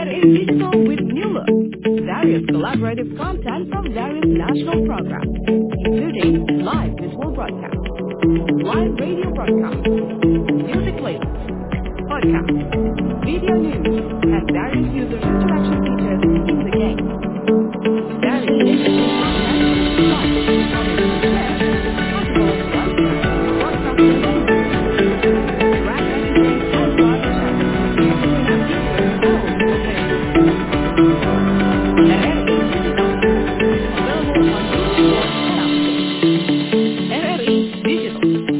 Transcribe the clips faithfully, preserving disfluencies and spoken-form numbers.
R A Digital with new look. Various collaborative content from various national programs, including live visual broadcast, live radio broadcast, music playlist, podcast, video news, and various user interaction features in the game. Various interesting content is live, others to share, possible of broadcast, broadcasting and brand messaging and live chat. Have features all for players. R R I Digital. Available on Google and Apple. R R I Digital.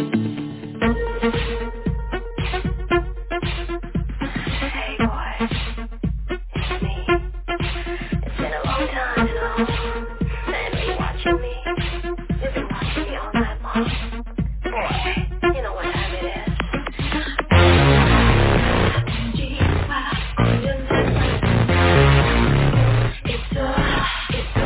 Hey boy, it's me. It's been a long time, you know. And you watching me. You've been watching me all night long. Boy, you know what time it is. It's a, it's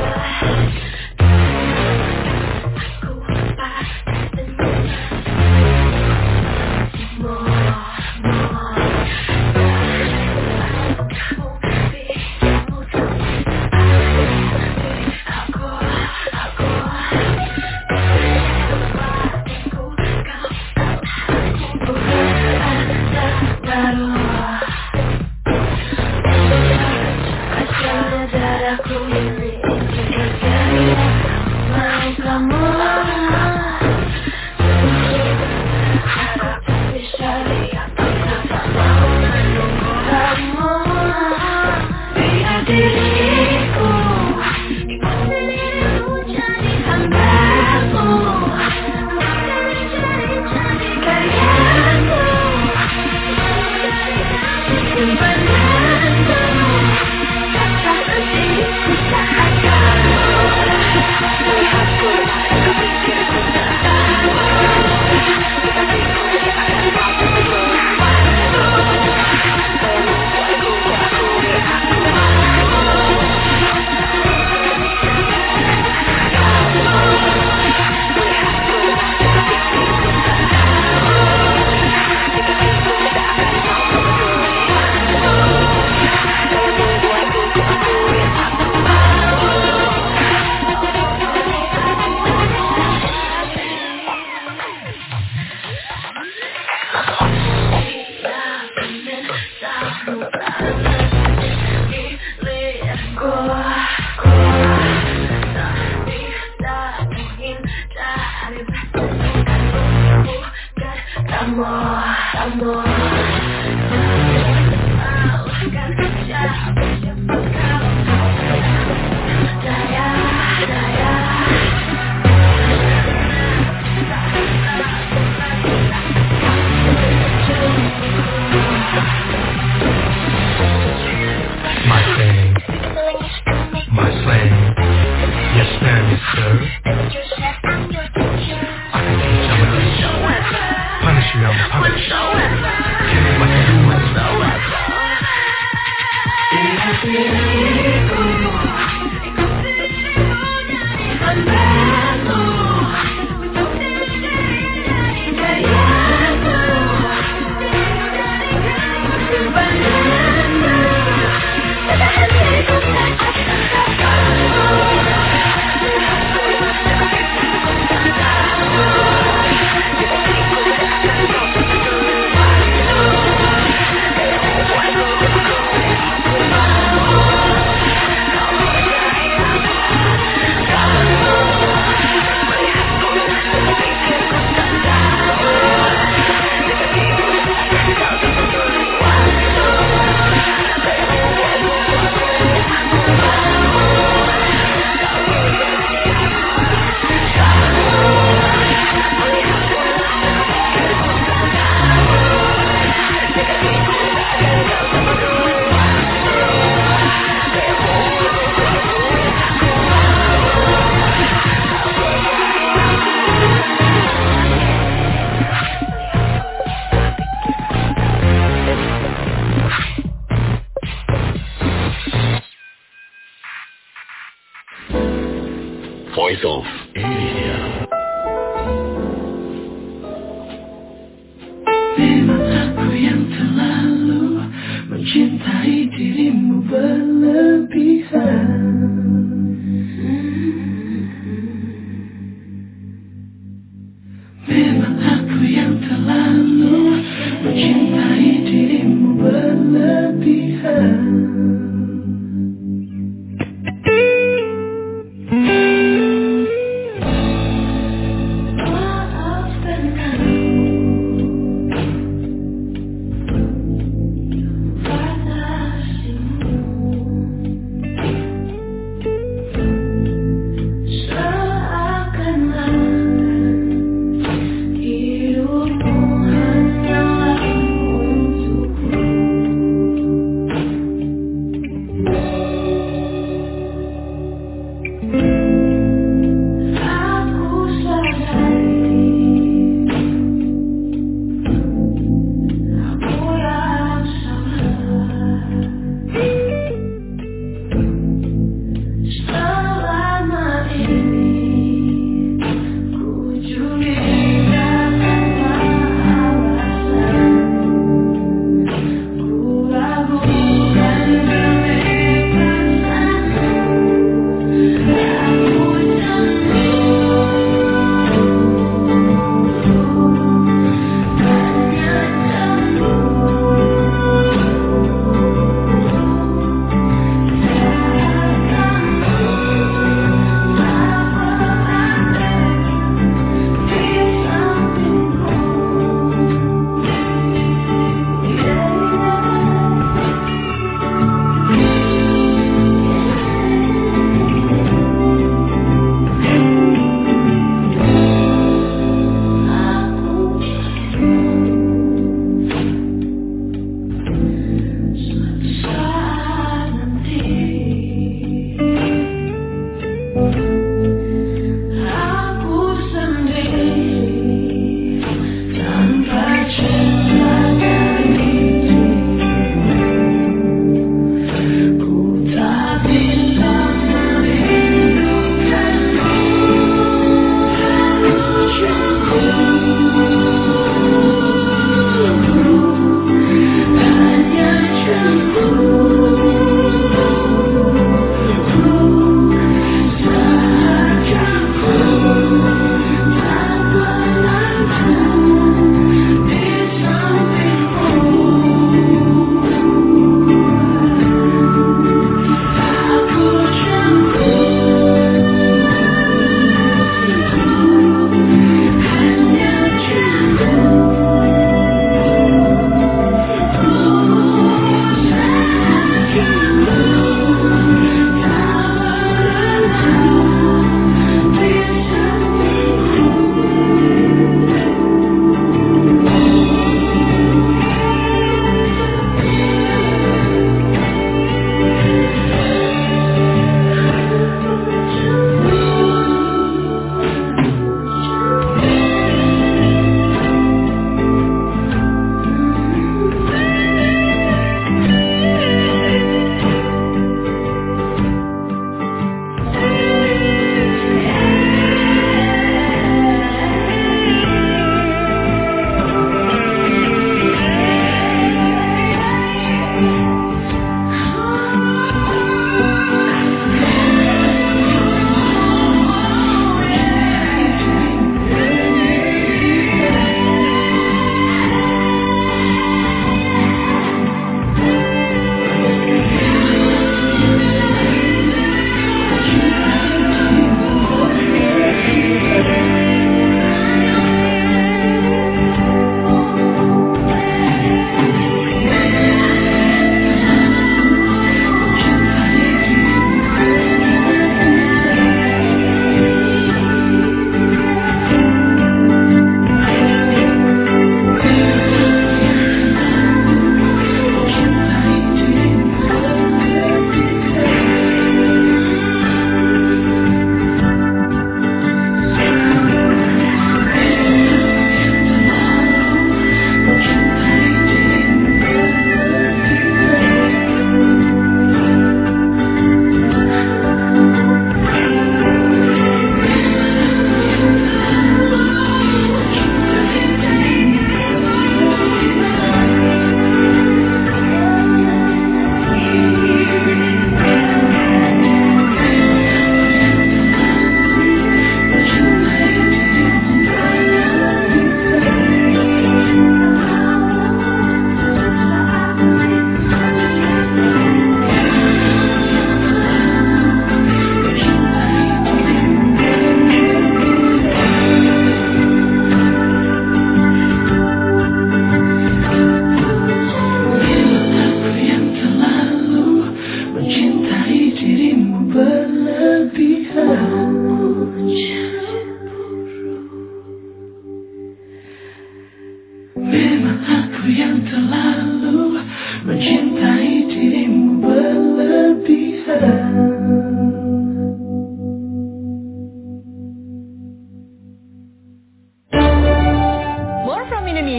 Voice of Indonesia. Di mataku yang terlalu mencintai dirimu berlebihan. Memang aku yang terlalu mencintai dirimu berlebihan.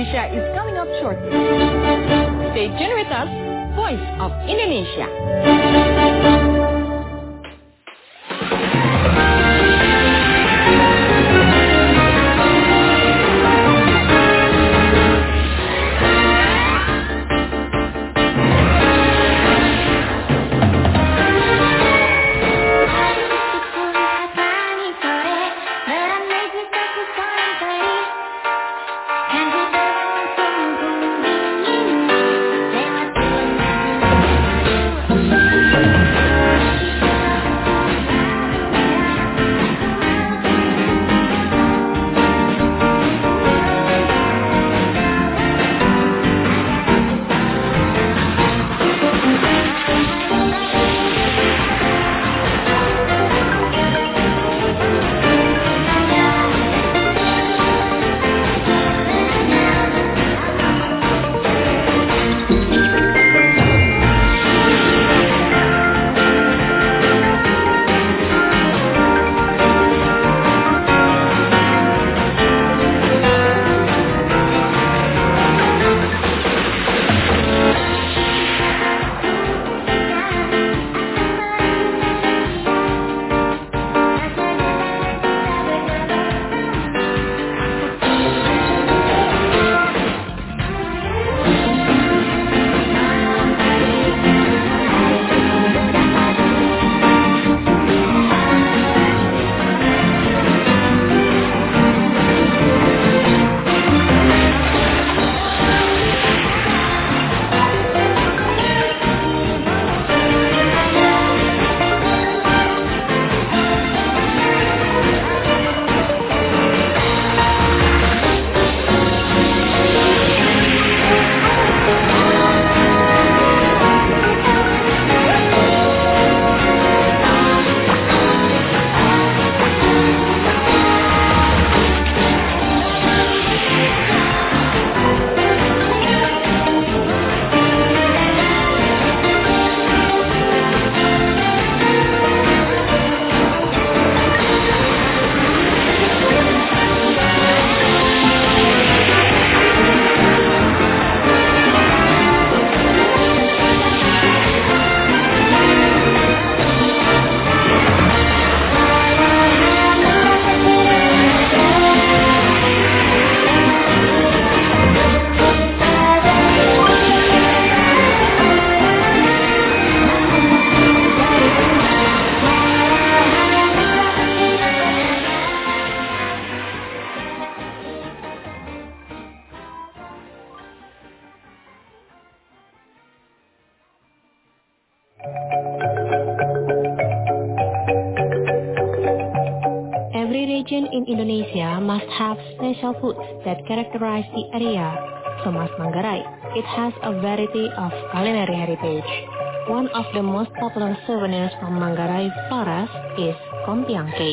Indonesia is coming up shortly. Stay tuned with us, Voice of Indonesia. Every region in Indonesia must have special foods that characterize the area. So Mas Manggarai, it has a variety of culinary heritage. One of the most popular souvenirs from Manggarai Flores is Kompiang cake.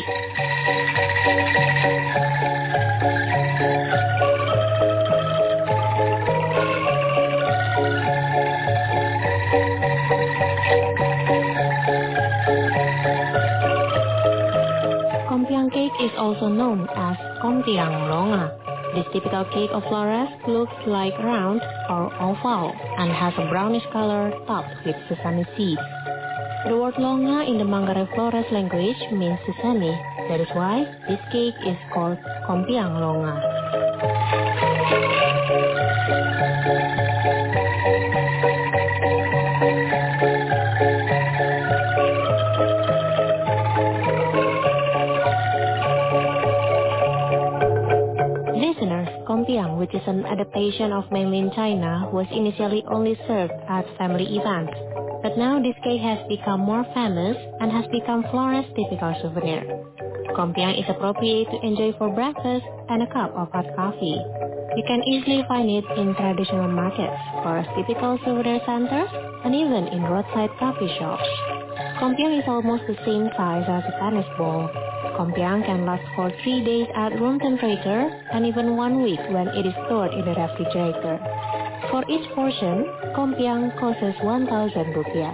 Kompiang cake is also known as Kompiang Longa. This typical cake of Flores looks like round or oval and has a brownish color topped with sesame seeds. The word Longa in the Manggarai Flores language means sesame. That is why this cake is called Kompiang Longa. Kompiang, which is an adaptation of mainland China, was initially only served at family events. But now this cake has become more famous and has become Flores' typical souvenir. Kompiang is appropriate to enjoy for breakfast and a cup of hot coffee. You can easily find it in traditional markets, Flores' typical souvenir centers, and even in roadside coffee shops. Kompiang is almost the same size as a tennis ball. Kompiang can last for three days at room temperature and even one week when it is stored in the refrigerator. For each portion, Kompiang costs one thousand rupiah.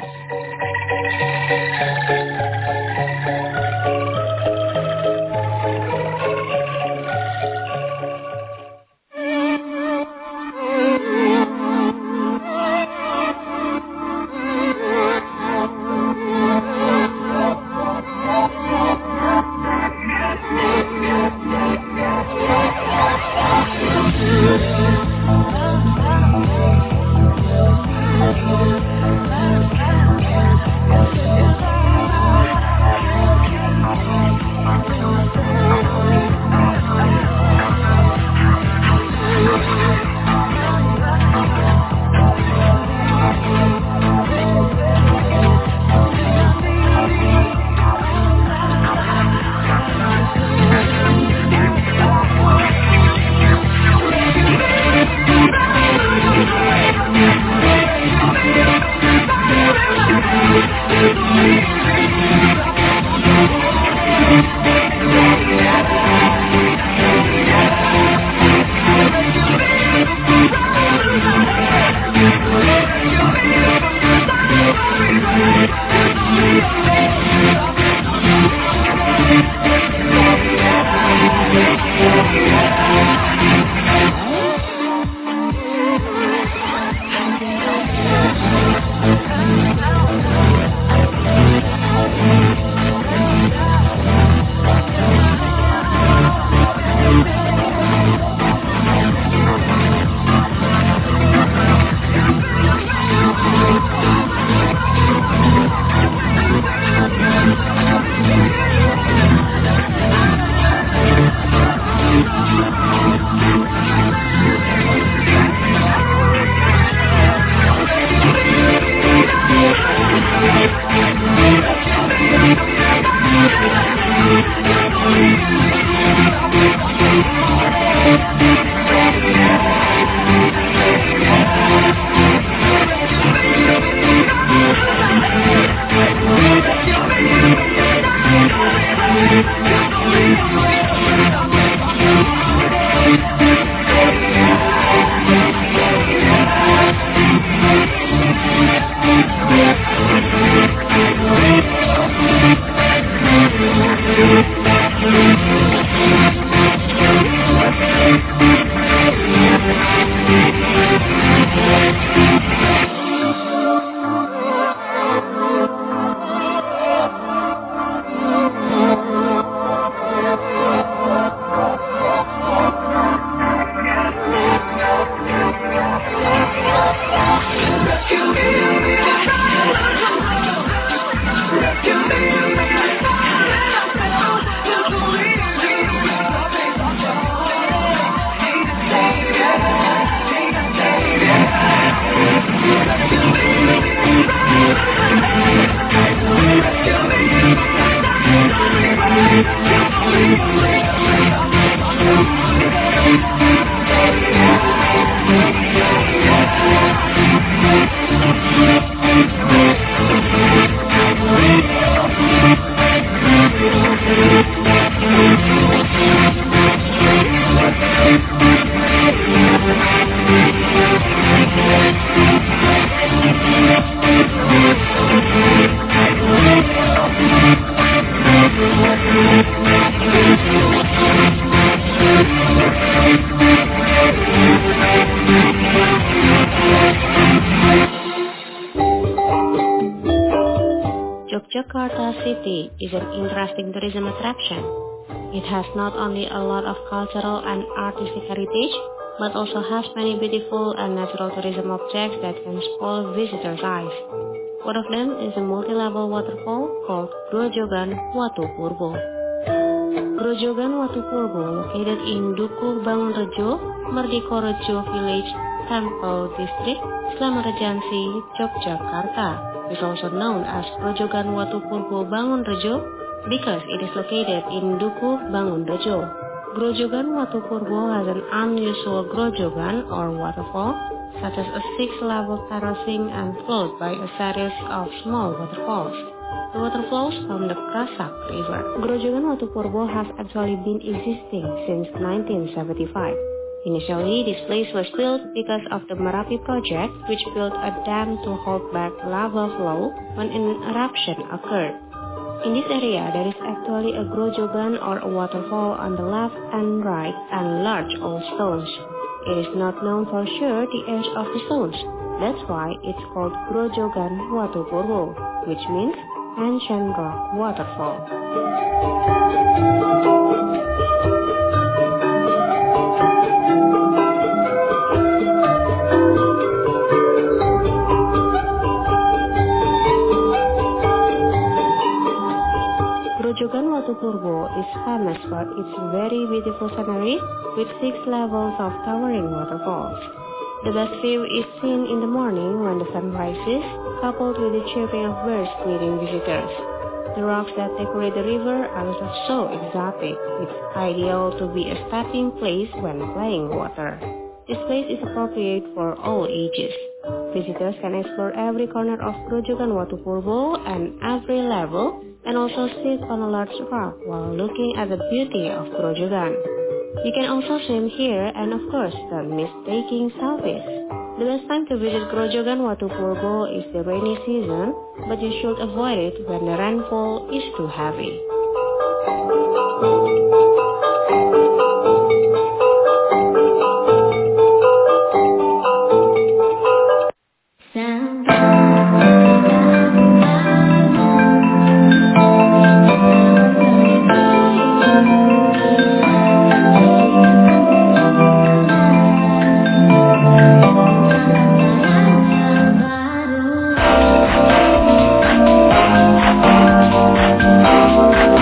Yogyakarta City is an interesting tourism attraction. It has not only a lot of cultural and artistic heritage, but also has many beautiful and natural tourism objects that can spoil visitors' eyes. One of them is a multi-level waterfall called Grojogan Watu Purbo. Grojogan Watu Purbo, located in Dukuh Bangunrejo, Merdekarejo Village, Temple District, Slamet Regency, Yogyakarta, is also known as Grojogan Watu Purbo Bangunrejo because it is located in Dukuh Bangunrejo. Grojogan Watu Purbo has an unusual grojogan or waterfall, such as a six-level terracing and flowed by a series of small waterfalls. The water flows from the Krasak River. Grojogan Watu Purbo has actually been existing since nineteen seventy-five. Initially, this place was built because of the Merapi project, which built a dam to hold back lava flow when an eruption occurred. In this area, there is actually a grojogan or a waterfall on the left and right and large old stones. It is not known for sure the age of the stones. That's why it's called Grojogan Watu Purbo, which means ancient rock waterfall. Grojogan Watu Purbo is famous for its very beautiful scenery with six levels of towering waterfalls. The best view is seen in the morning when the sun rises, coupled with the chirping of birds greeting visitors. The rocks that decorate the river are so exotic, it's ideal to be a stepping place when playing water. This place is appropriate for all ages. Visitors can explore every corner of Grojogan Watu Purbo and every level, and also sit on a large rock while looking at the beauty of Grojogan. You can also swim here and of course don't miss taking selfies. The best time to visit Grojogan Watu Purbo is the rainy season, but you should avoid it when the rainfall is too heavy. Thank you.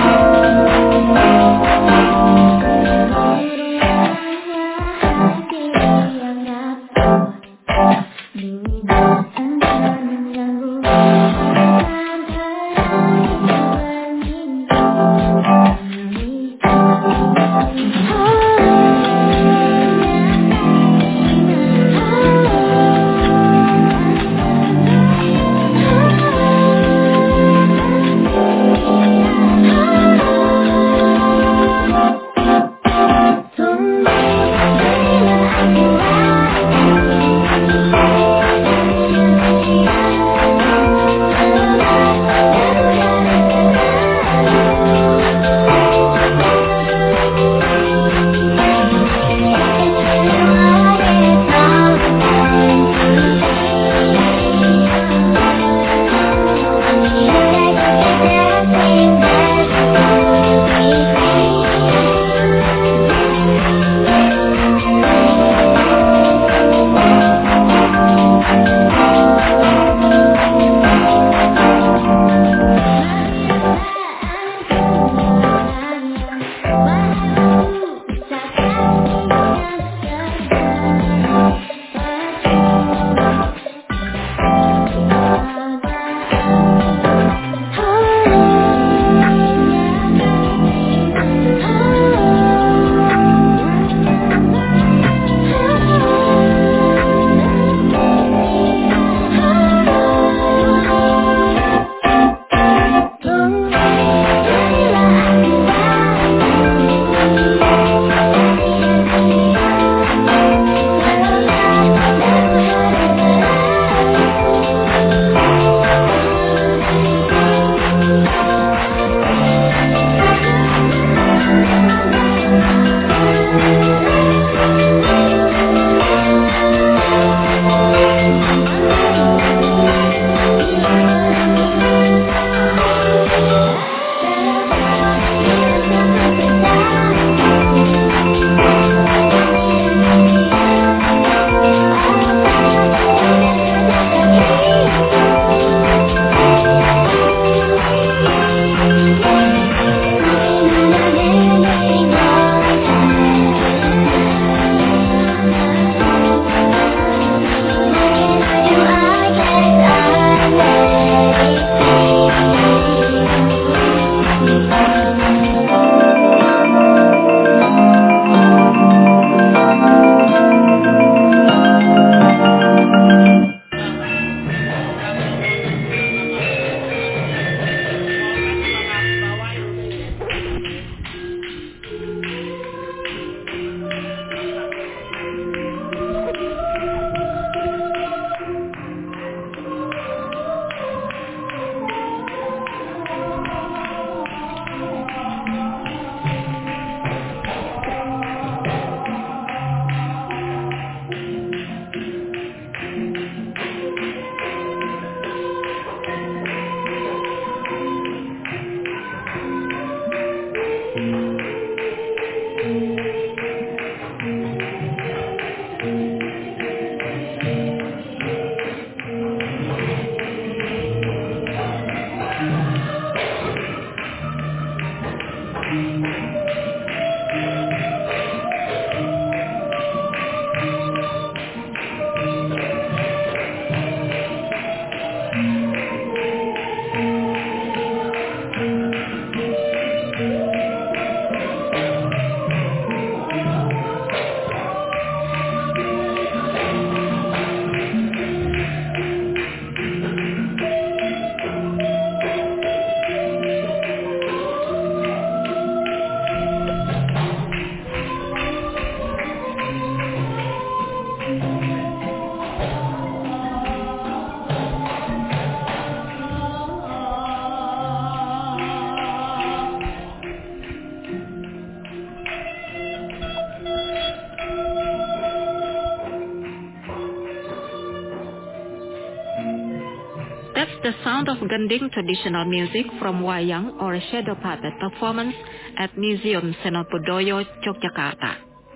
That's the sound of Gending traditional music from wayang or shadow puppet performance at Museum Senopudoyo, Yogyakarta.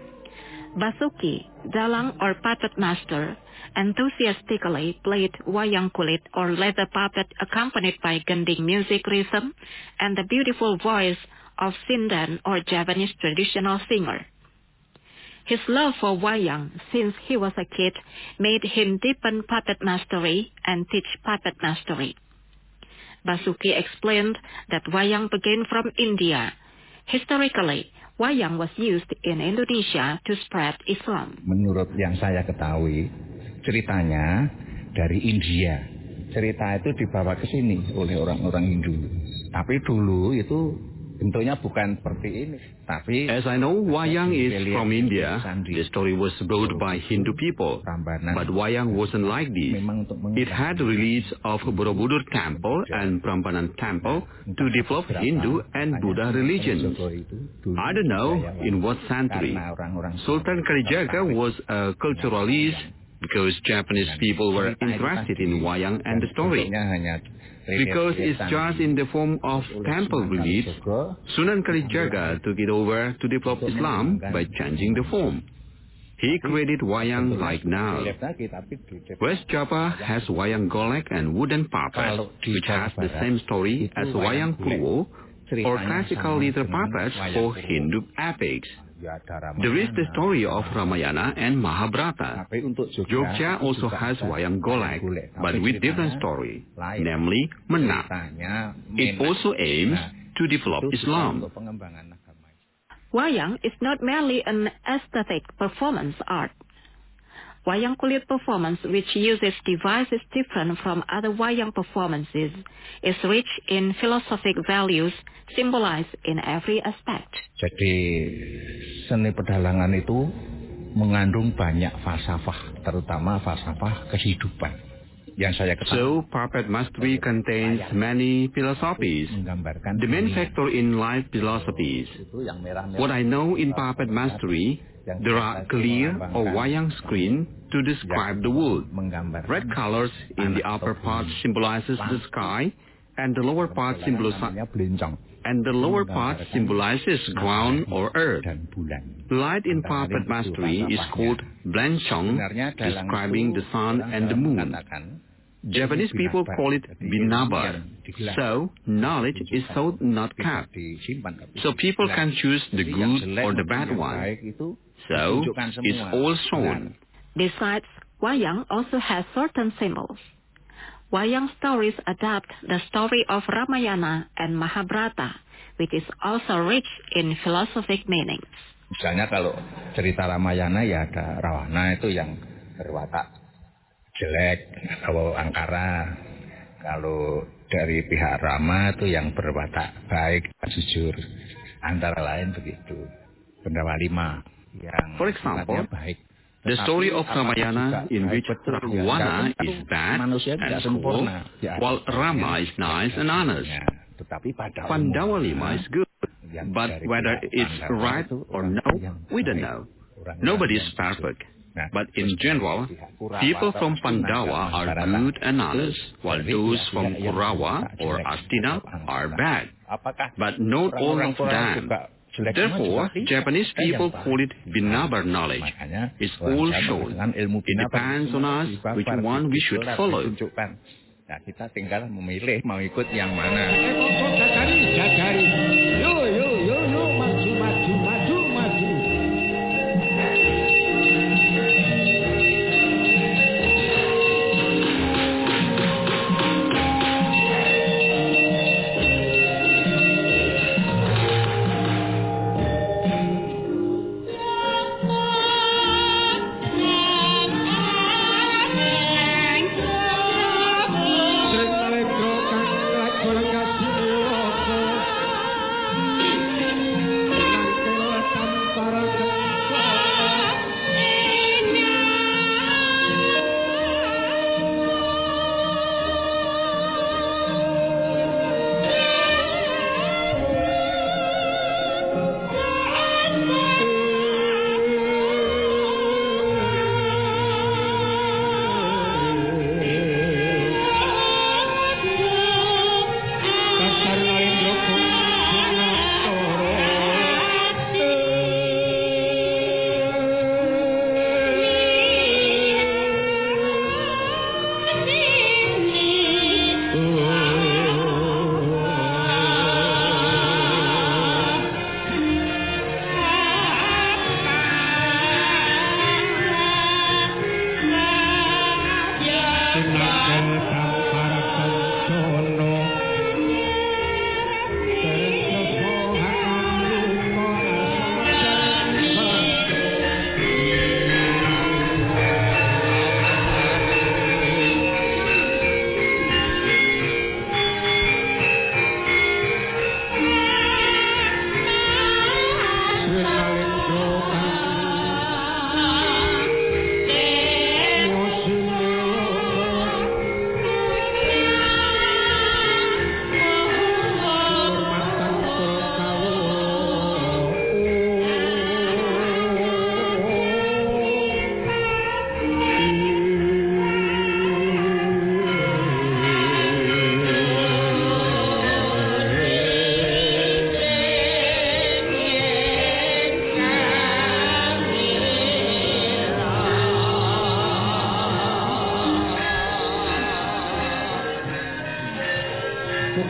Basuki, dalang or puppet master, enthusiastically played wayang kulit or leather puppet accompanied by Gending music rhythm and the beautiful voice of Sindan or Javanese traditional singer. His love for wayang since he was a kid made him deepen puppet mastery and teach puppet mastery. Basuki explained that wayang began from India. Historically, wayang was used in Indonesia to spread Islam. Menurut yang saya ketahui, ceritanya dari India. Cerita itu dibawa ke sini oleh orang-orang Hindu. Tapi dulu itu bentuknya bukan seperti ini. Tapi as I know, wayang is from India. The story was brought by Hindu people, but wayang wasn't like this. It had release of Borobudur Temple and Prambanan Temple to develop Hindu and Buddha religions. I don't know in what century. Sultan Kalijaga was a culturalist because Japanese people were interested in wayang and the story. Because it's just in the form of temple reliefs, Sunan Kalijaga took it over to develop Islam by changing the form. He created wayang like now. West Java has wayang golek and wooden puppet, which has the same story as wayang pluo, or classical little puppets for Hindu epics. There is the story of Ramayana and Mahabharata. Jogja also has wayang golek, but with different story, namely Menak. It also aims to develop Islam. Wayang is not merely an aesthetic performance art. Wayang kulit performance, which uses devices different from other wayang performances, is rich in philosophic values symbolized in every aspect. Jadi seni pedalangan itu mengandung banyak falsafah, terutama falsafah kehidupan. Yang saya ketahui. So puppet mastery contains many philosophies. The main factor in life philosophies. What I know in puppet mastery, there are clear or wayang screen to describe the world. Red colors in the upper part symbolizes the sky, and the lower part symbolizes and the lower part symbolizes ground or earth. Light in puppet mastery is called Blanchong, describing the sun and the moon. Japanese people call it binabar. So knowledge is so not kept. So people can choose the good or the bad one. So it's all shown. Besides, wayang also has certain symbols. Wayang stories adapt the story of Ramayana and Mahabharata, which is also rich in philosophic meanings. Misalnya kalau cerita Ramayana ya ada Rawana itu yang berwatak jelek, kalau angkara. Kalau dari pihak Rama itu yang berwatak baik, jujur. Antara lain begitu. Pendawa lima yang For example, baik. The story of Ramayana in which Rahwana is bad and cruel, while Rama is nice and honest. Pandawa lima is good, but whether it's right or no, we don't know. Nobody is perfect. But in general, people from Pandawa are good and honest, while those from Kurawa or Astina are bad. But not all of them. Therefore, Japanese people call it binabar knowledge. It's all shown. It depends on us which one we should follow. Nah, kita tinggal memilih mau ikut yang mana. Yo yo yo yo.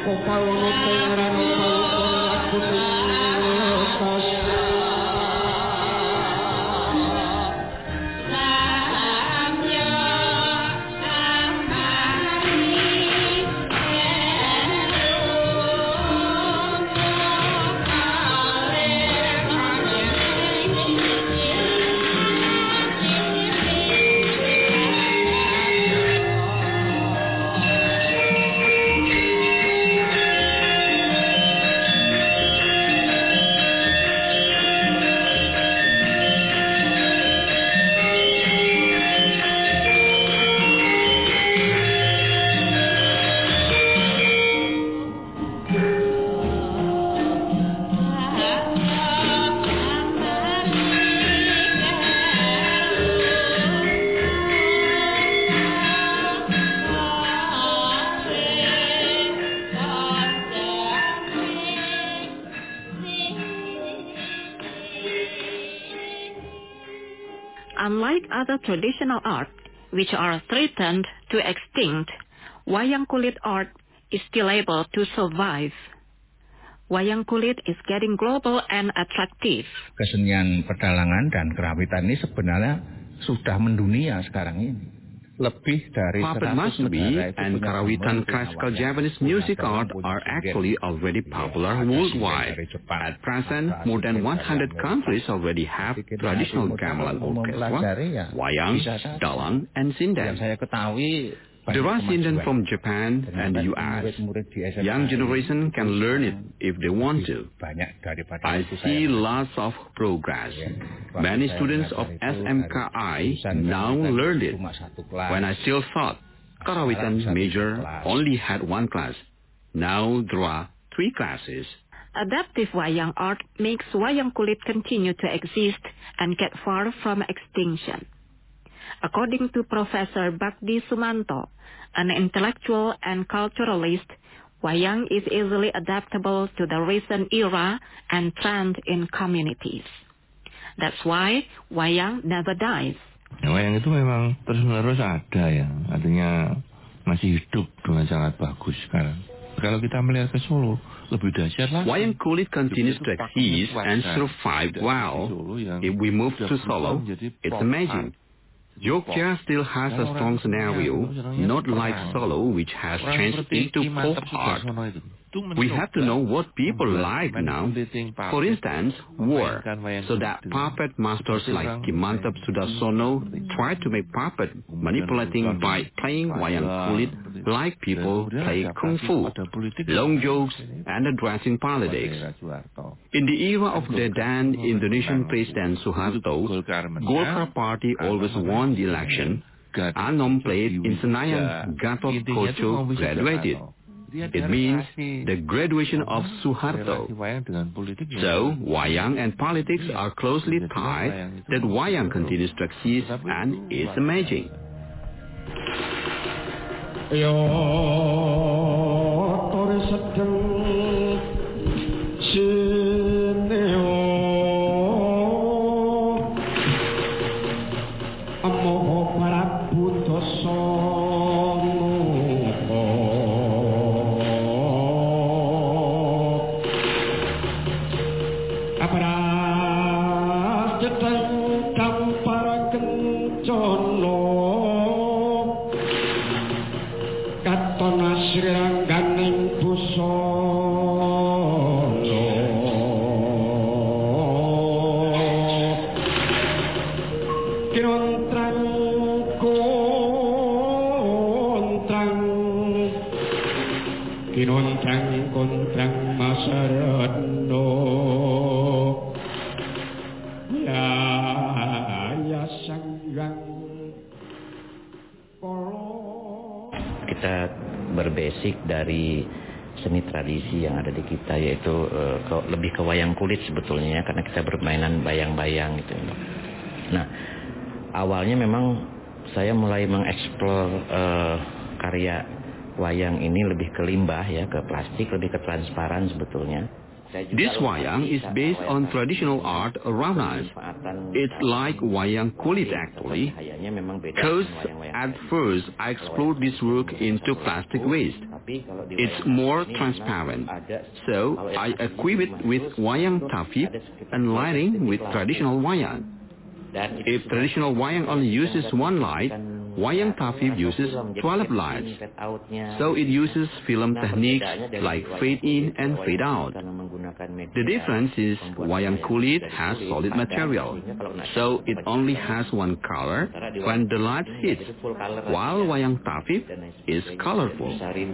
Unlike other traditional art, which are threatened to extinct, wayang kulit art is still able to survive. Wayang kulit is getting global and attractive. Kesenian pedalangan dan kerawitan ini sebenarnya sudah mendunia sekarang ini. Lebih dari Puppet mastery and Karawitan classical Japanese music art are actually already popular worldwide. At present, more than one hundred countries already have traditional gamelan orchestra, wayang, dalang, and sinden. There are sinden from Japan and the U S. Young generation can learn it if they want to. I see lots of progress. Many students of S M K I now learned it. When I still thought Karawitan major only had one class, now there are three classes. Adaptive wayang art makes wayang kulit continue to exist and get far from extinction. According to Professor Bakdi Sumanto, an intellectual and culturalist, wayang is easily adaptable to the recent era and trend in communities. That's why wayang never dies. Ya, wayang itu memang terus-menerus ada ya, artinya masih hidup dengan sangat bagus sekarang. Kalau kita melihat ke Solo, lebih dahsyat lagi. Wayang kulit continues to exist and survive well. If we move to Solo, it's amazing. Jogja still has a strong scenario, not like Solo, which has changed into pop art. We have to know what people like now. For instance, war, so that puppet masters like Ki Mantap Sudarsono try to make puppet manipulating by playing wayang kulit like people play kung fu, long jokes, and addressing politics. In the era of the then Indonesian President Suharto, Golkar Party always won the election. Anom played in Senayan, Gatot Koco graduated. It means the graduation of Suharto. So, wayang and politics are closely tied, that wayang continues to exist and is amazing. Kita berbasic dari seni tradisi yang ada di kita, yaitu uh, ke, lebih ke wayang kulit sebetulnya, karena kita bermainan bayang-bayang gitu. Nah, awalnya memang saya mulai mengeksplor uh, karya wayang ini lebih ke limbah ya, ke plastik, lebih ke transparan sebetulnya. This wayang is based on traditional art around us. It's like wayang kulit actually, because at first I explored this work into plastic waste. It's more transparent, so I equip it with wayang tafib and lighting with traditional wayang. If traditional wayang only uses one light, wayang tafib uses twelve lights. So it uses film techniques like fade in and fade out. The difference is wayang kulit has solid material, so it only has one color when the light hits, while wayang tafib is colorful.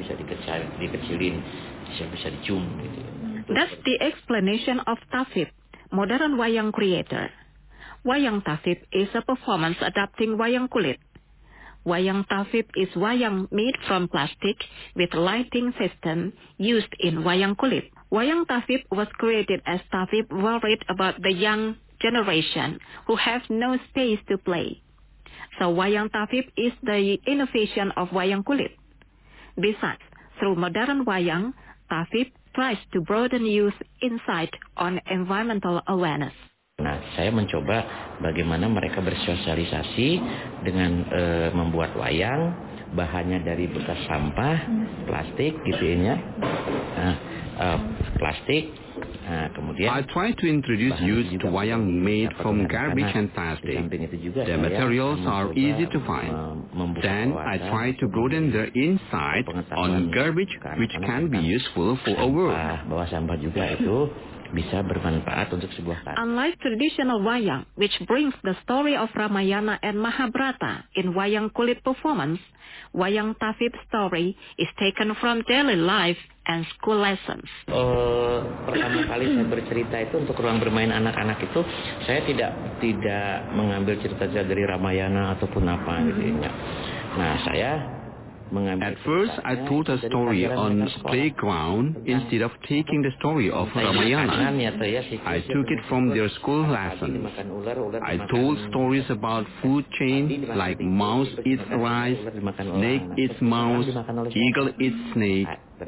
That's the explanation of tafib, modern wayang creator. Wayang tafib is a performance adapting wayang kulit. Wayang tafib is wayang made from plastic with lighting system used in wayang kulit. Wayang tafib was created as tafib worried about the young generation who have no space to play. So wayang tafib is the innovation of wayang kulit. Besides, through modern wayang, tafib tries to broaden youth insight on environmental awareness. Nah, saya mencoba bagaimana mereka bersosialisasi dengan e, membuat wayang, bahannya dari bekas sampah, plastik gitu ya, nah, e, plastik. Nah, kemudian I try to introduce youth to wayang made from garbage and plastic. The materials are easy to find. Then I try to broaden their insight on garbage, which can be useful for a world. Bahwa sampah juga itu bisa bermanfaat untuk sebuah karya. Unlike traditional wayang, which brings the story of Ramayana and Mahabharata in wayang kulit performance, wayang tafib story is taken from daily life and school lessons. Uh, pertama kali saya bercerita itu untuk ruang bermain anak-anak itu, saya tidak tidak mengambil cerita-cerita dari Ramayana ataupun apa gitu ya. Nah, saya At first, I told a story on playground instead of taking the story of Ramayana. I took it from their school lessons. I told stories about food chain like mouse eats rice, snake eats mouse, eagle eats snake,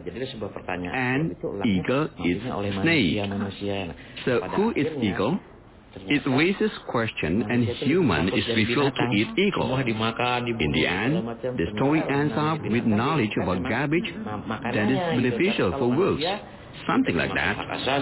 and eagle eats snake. So who is eagle? It raises question and human is revealed to eat eagle. In the end, the story ends up with knowledge about garbage that is beneficial for wolves. Something like that.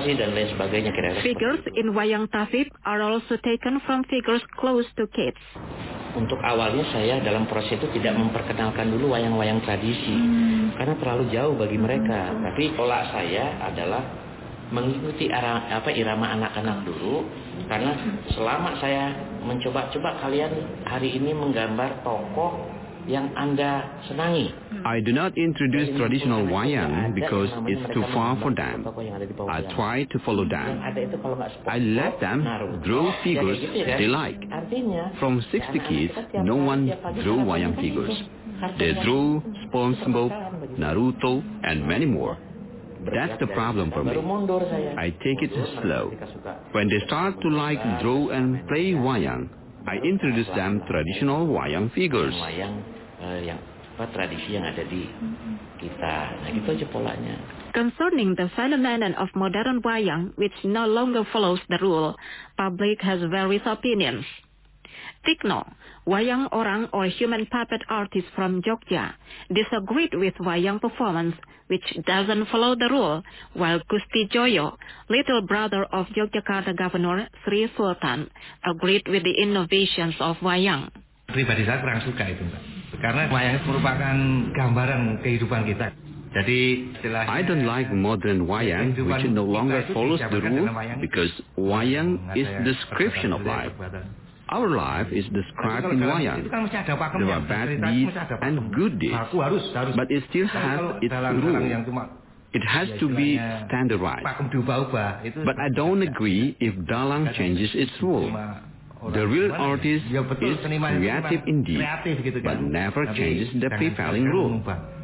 Figures in wayang tafib are also taken from figures close to kids. Untuk awalnya saya dalam proses itu tidak memperkenalkan dulu wayang-wayang tradisi hmm. karena terlalu jauh bagi mereka. Tapi pola saya adalah mengikuti ara, apa irama anak-anak dulu, karena selama saya mencoba-coba kalian hari ini menggambar tokoh yang Anda senangi. I do not introduce traditional wayang because it's too far for them. I try to follow them. I let them draw figures they like. From sixty kids, no one drew wayang figures. They drew SpongeBob, Naruto, and many more. That's the problem for me. I take it slow. When they start to like draw and play wayang, I introduce them traditional wayang figures. Wayang uh, yang apa tradisi yang ada di kita. Nah, gitu aja polanya. Concerning the phenomenon of modern wayang, which no longer follows the rule, public has various opinions. Tikno, wayang orang or human puppet artist from Jogja, disagreed with wayang performance, which doesn't follow the rule, while Gusti Joyo, little brother of Yogyakarta Governor Sri Sultan, agreed with the innovations of wayang. Pribadi saya kurang suka itu, Mbak. Karena wayang itu merupakan gambaran kehidupan kita. Jadi, I don't like modern wayang, which no longer follows the rule, because wayang is the description of life. Our life is described in wayang. There are bad deeds and good deeds, but it still has its rule. It has to be standardized. But I don't agree if dalang changes its rule. The real artist is creative indeed, but never changes the prevailing rule.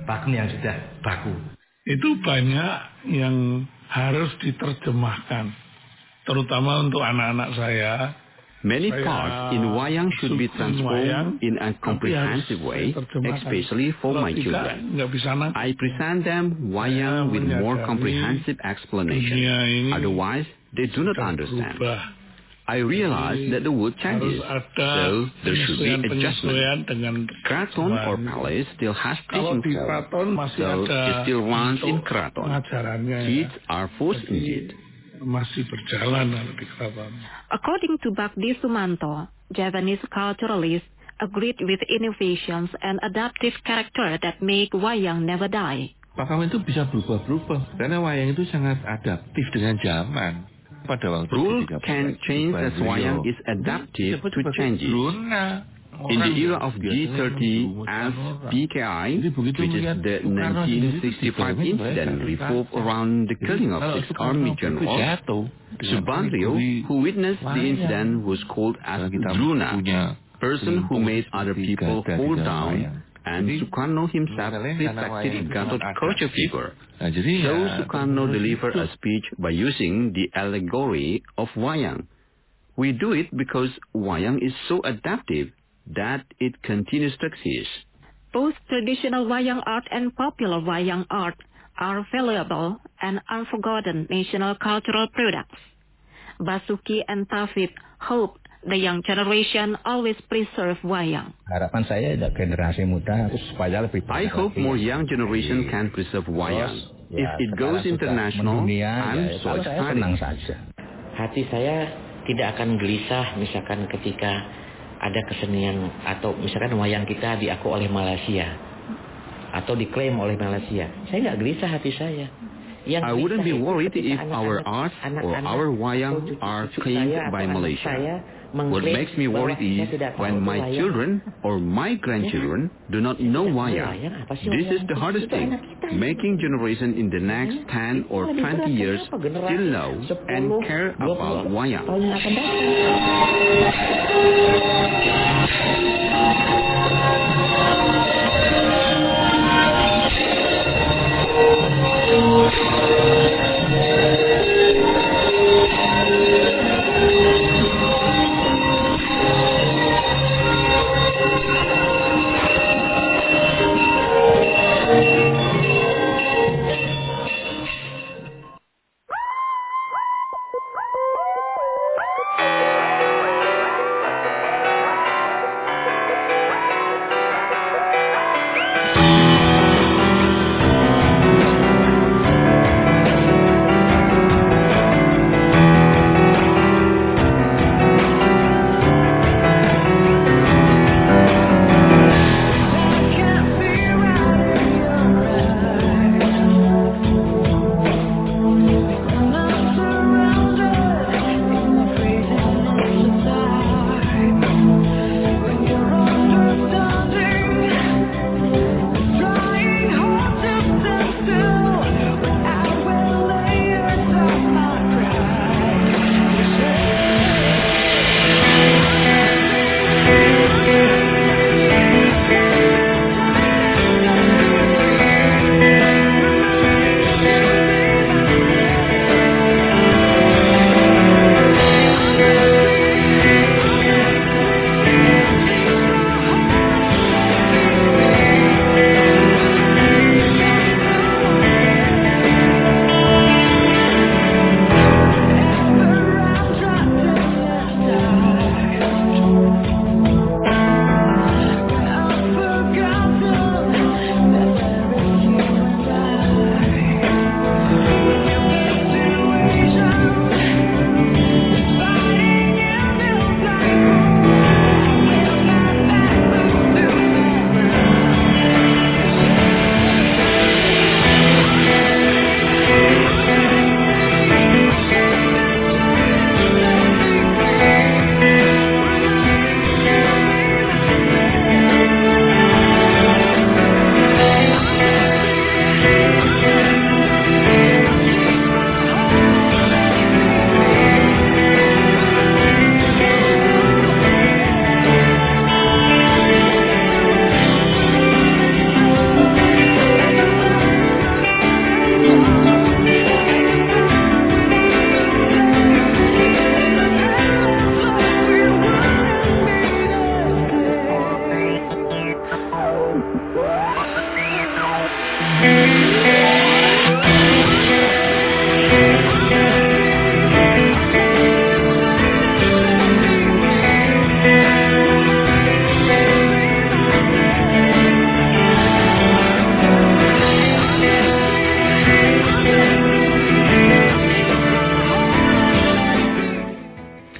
Itu banyak yang harus diterjemahkan, terutama untuk anak-anak saya. Many parts in wayang should be transformed in a comprehensive way, especially for my children. I present them wayang with more comprehensive explanation. Otherwise, they do not understand. I realize that the world changes, so there should be adjustment. Kraton or palace still has teaching form, so it still runs in Kraton. Kids are forced indeed. According to Bakdi Sumanto, Javanese culturalists agreed with innovations and adaptive character that make wayang never die. Wayang itu bisa berubah-berubah karena wayang itu sangat adaptif dengan zaman. Pada waktu Rule can change as wayang is adaptive to changes. In the era of G thirty F P K I, which is the nineteen sixty-five incident revolved around the killing of six army generals, Subandrio, who witnessed the incident, was called as Druna, person who made other people fall down, and Sukarno himself reflected Gatot Kaca figure. So Sukarno delivered a speech by using the allegory of wayang. We do it because wayang is so adaptive that it continues to exist. Both traditional wayang art and popular wayang art are valuable and unforgotten national cultural products. Basuki and Tafid hope the young generation always preserve wayang. Harapan saya generasi muda supaya lebih I hope more young generation can preserve wayang. If it goes international, I'm so excited. Hati saya tidak akan gelisah misalkan ketika ada kesenian atau misalkan wayang kita diaku oleh Malaysia atau diklaim oleh Malaysia. Saya nggak gelisah hati saya. Yang I wouldn't be worried if our art or our wayang are claimed by Malaysia. What makes me worried is when my children or my grandchildren do not know wayang. This is the hardest thing, making generation in the next ten or twenty years still know and care about wayang.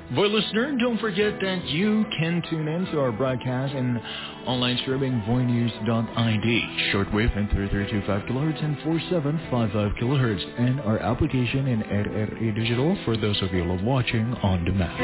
For listener, don't forget that you can tune in to our broadcast in online streaming voy news dot I D, shortwave in thirty-three point two five kilohertz and forty-seven point five five kilohertz, and our application in R R A Digital for those of you who love watching on demand.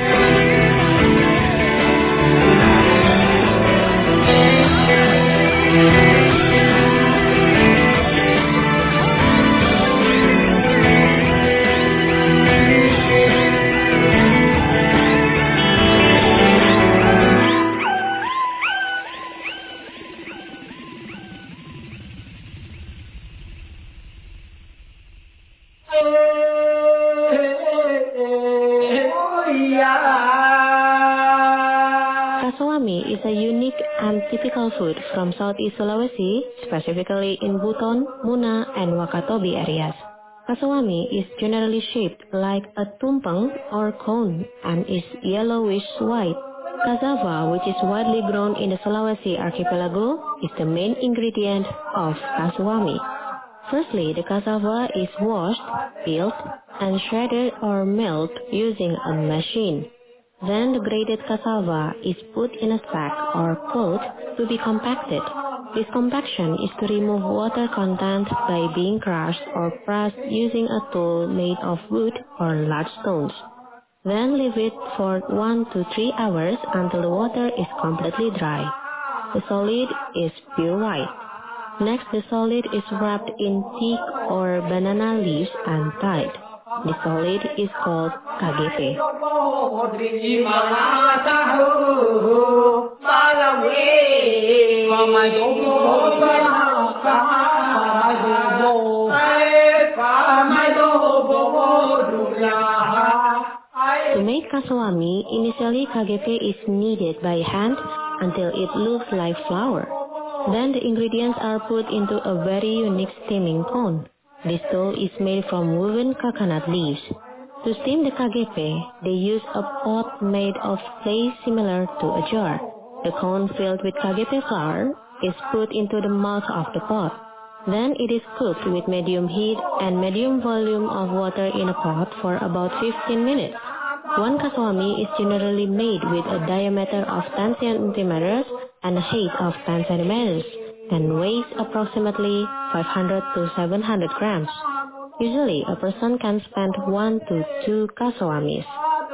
Kasawami is a unique and typical food from Southeast Sulawesi, specifically in Buton, Muna, and Wakatobi areas. Kasawami is generally shaped like a tumpeng or cone and is yellowish-white. Cassava, which is widely grown in the Sulawesi archipelago, is the main ingredient of kasawami. Firstly, the cassava is washed, peeled, and shredded or milled using a machine. Then the grated cassava is put in a sack or cloth to be compacted. This compaction is to remove water content by being crushed or pressed using a tool made of wood or large stones. Then leave it for one to three hours until the water is completely dry. The solid is pure white. Next, the solid is wrapped in teak or banana leaves and tied. The solid is called K G P. To make kasawami, initially K G P is kneaded by hand until it looks like flour. Then the ingredients are put into a very unique steaming cone. This dough is made from woven coconut leaves. To steam the K G P, they use a pot made of clay similar to a jar. The cone filled with K G P flour is put into the mouth of the pot. Then it is cooked with medium heat and medium volume of water in a pot for about fifteen minutes. One kasawami is generally made with a diameter of ten centimeters and a height of ten centimeters and weighs approximately five hundred to seven hundred grams. Usually, a person can spend one to two kasawamis.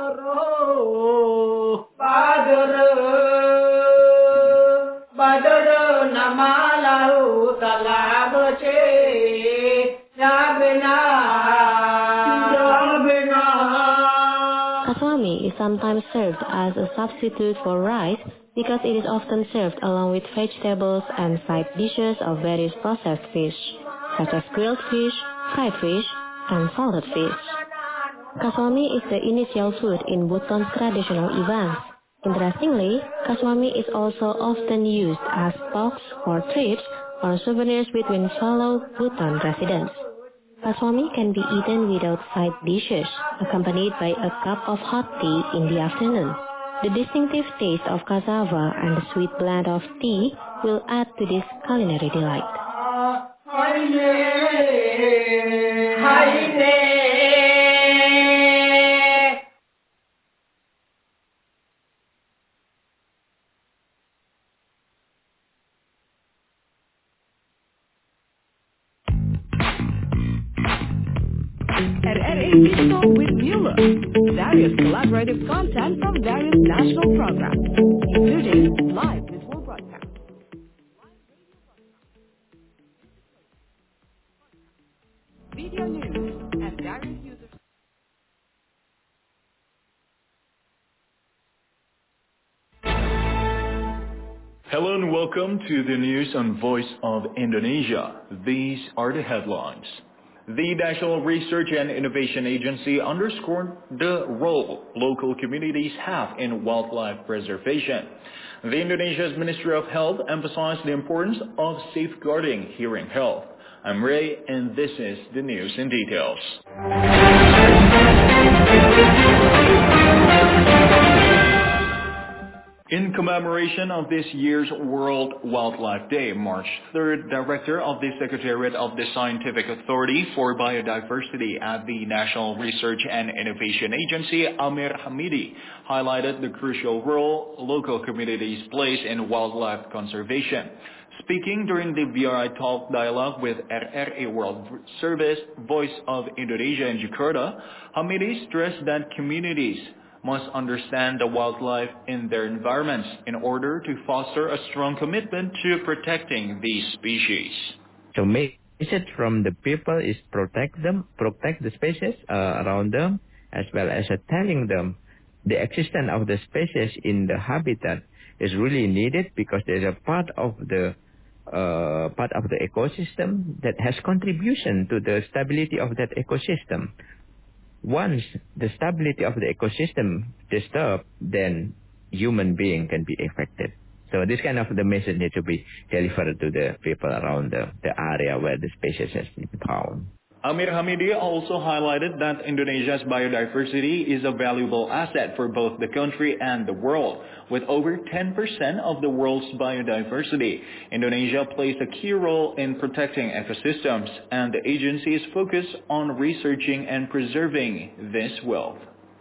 Kasawami is sometimes served as a substitute for rice because it is often served along with vegetables and side dishes of various processed fish, such as grilled fish, fried fish, and salted fish. Kasawami is the initial food in Buton's traditional events. Interestingly, kasawami is also often used as talks for trips or souvenirs between fellow Buton residents. Kasawami can be eaten without side dishes, accompanied by a cup of hot tea in the afternoon. The distinctive taste of cassava and the sweet blend of tea will add to this culinary delight. R R A Digital with new look. Various collaborative content from various national programs, including live visual broadcast. Video news and various users. Hello and welcome to the news on Voice of Indonesia. These are the headlines. The National Research and Innovation Agency underscored the role local communities have in wildlife preservation. The Indonesia's Ministry of Health emphasized the importance of safeguarding hearing health. I'm Ray, and this is the news in details. In commemoration of this year's World Wildlife Day, March third, Director of the Secretariat of the Scientific Authority for Biodiversity at the National Research and Innovation Agency, Amir Hamidi, highlighted the crucial role local communities play in wildlife conservation. Speaking during the B R I Talk dialogue with R R A World Service, Voice of Indonesia in Jakarta, Hamidi stressed that communities must understand the wildlife in their environments in order to foster a strong commitment to protecting these species. So message from the people is protect them, protect the species uh, around them, as well as uh, telling them the existence of the species in the habitat is really needed because there's a part of the uh, part of the ecosystem that has contribution to the stability of that ecosystem. Once the stability of the ecosystem disturbed, then human being can be affected. So this kind of the message needs to be delivered to the people around the, the area where the species has been found. Amir Hamidi also highlighted that Indonesia's biodiversity is a valuable asset for both the country and the world. With over ten percent of the world's biodiversity, Indonesia plays a key role in protecting ecosystems, and the agency is focused on researching and preserving this wealth.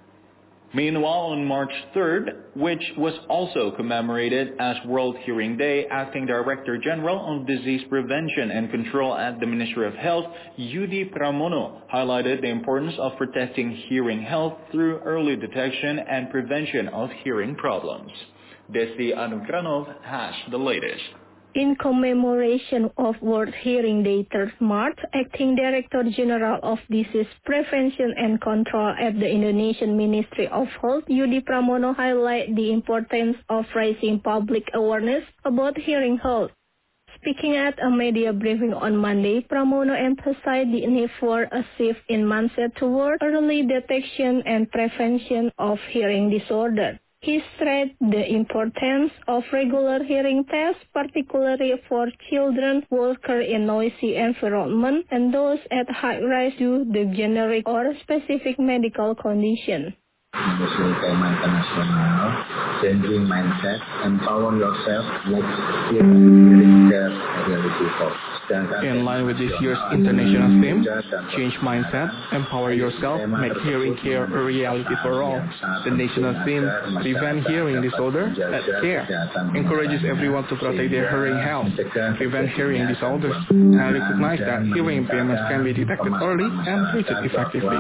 Meanwhile, on March third, which was also commemorated as World Hearing Day, Acting Director General of Disease Prevention and Control at the Ministry of Health, Yudi Pramono, highlighted the importance of protecting hearing health through early detection and prevention of hearing problems. Desi Anukranov has the latest. In commemoration of World Hearing Day third March, Acting Director General of Disease Prevention and Control at the Indonesian Ministry of Health, Yudi Pramono, highlighted the importance of raising public awareness about hearing health. Speaking at a media briefing on Monday, Pramono emphasized the need for a shift in mindset toward early detection and prevention of hearing disorder. He stressed the importance of regular hearing tests, particularly for children, workers in noisy environment, and those at high risk due to generic or specific medical condition. Industri tema internasional, changing mindset, empower yourself, make hearing care a reality for. In line with this year's international theme, change mindset, empower yourself, make hearing care a reality for all. The national theme, prevent hearing disorder at care, encourages everyone to protect their hearing health, prevent hearing disorders, and recognize that hearing impairments can be detected early and treated effectively.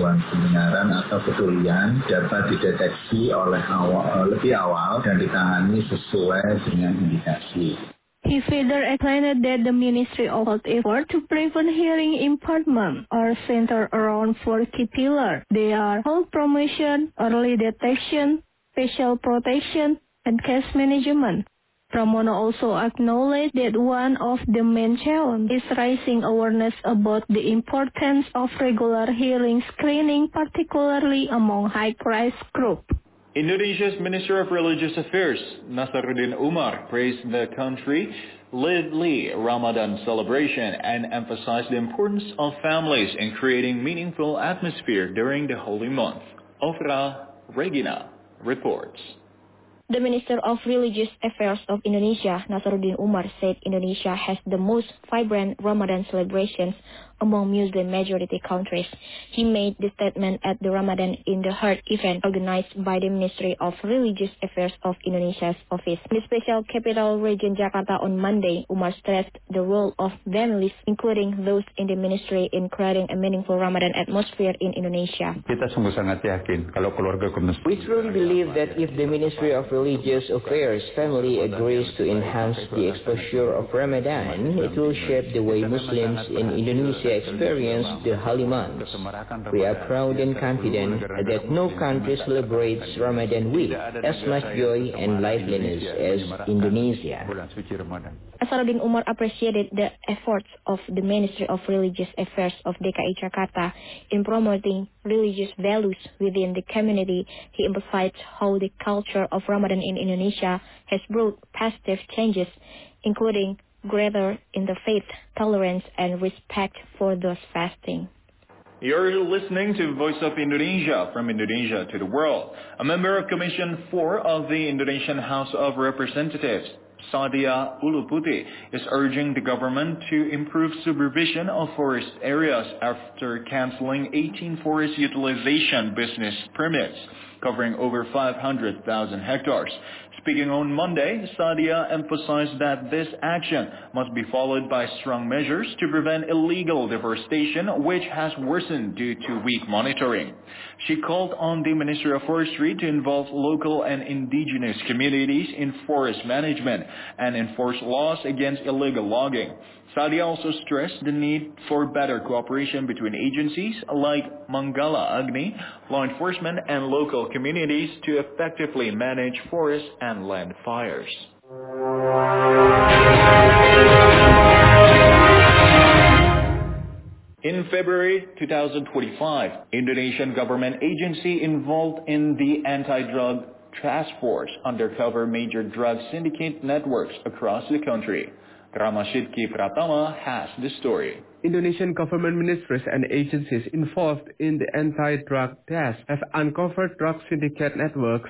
Dapat dideteksi oleh awal, lebih awal dan ditangani sesuai dengan indikasi. He further explained that the Ministry of Health effort to prevent hearing impairment are centered around four key pillars. They are health promotion, early detection, special protection, and case management. Pramono also acknowledged that one of the main challenges is raising awareness about the importance of regular hearing screening, particularly among high-risk groups. Indonesia's Minister of Religious Affairs, Nasaruddin Umar, praised the country's lively Ramadan celebration and emphasized the importance of families in creating meaningful atmosphere during the holy month. Ofra Regina reports. The Minister of Religious Affairs of Indonesia, Nasaruddin Umar, said Indonesia has the most vibrant Ramadan celebrations among Muslim-majority countries. He made the statement at the Ramadan in the Heart event organized by the Ministry of Religious Affairs of Indonesia's office. In the special capital region Jakarta on Monday, Umar stressed the role of families, including those in the ministry, in creating a meaningful Ramadan atmosphere in Indonesia. Kita sungguh sangat yakin kalau keluarga komunis. We truly believe that if the Ministry of Religious Affairs family agrees to enhance the exposure of Ramadan, it will shape the way Muslims in Indonesia experience the holy month. We are proud and confident that no country celebrates Ramadan with as much joy and liveliness as Indonesia. Nasaruddin Umar appreciated the efforts of the Ministry of Religious Affairs of D K I Jakarta in promoting religious values within the community. He emphasized how the culture of Ramadan in Indonesia has brought positive changes, including greater interfaith tolerance and respect for those fasting. You're listening to Voice of Indonesia, from Indonesia to the world. A member of Commission four of the Indonesian House of Representatives, Sadia Uluputi, is urging the government to improve supervision of forest areas after canceling eighteen forest utilization business permits, covering over five hundred thousand hectares. Speaking on Monday, Sadia emphasized that this action must be followed by strong measures to prevent illegal deforestation, which has worsened due to weak monitoring. She called on the Ministry of Forestry to involve local and indigenous communities in forest management and enforce laws against illegal logging. Sadia also stressed the need for better cooperation between agencies like Manggala Agni, law enforcement, and local communities to effectively manage forest and land fires. In February two thousand twenty-five, Indonesian government agency involved in the anti-drug task force undercover major drug syndicate networks across the country. Ramashidki Pratama has the story. Indonesian government ministries and agencies involved in the anti-drug task have uncovered drug syndicate networks